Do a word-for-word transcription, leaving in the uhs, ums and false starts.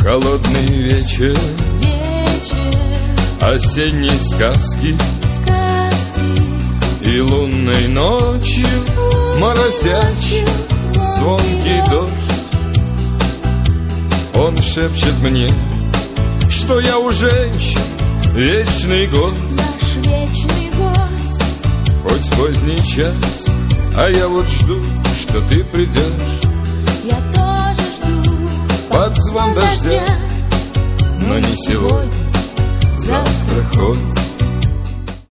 Холодный вечер, вечер, осенней сказки, сказки, и лунной ночью моросящий звонкий дождь. Он шепчет мне, что я у женщин вечный гость, наш вечный гость. хоть поздний час, а я вот жду, что ты придешь. Я тоже жду Под звон дождя, но не сегодня, завтра хоть.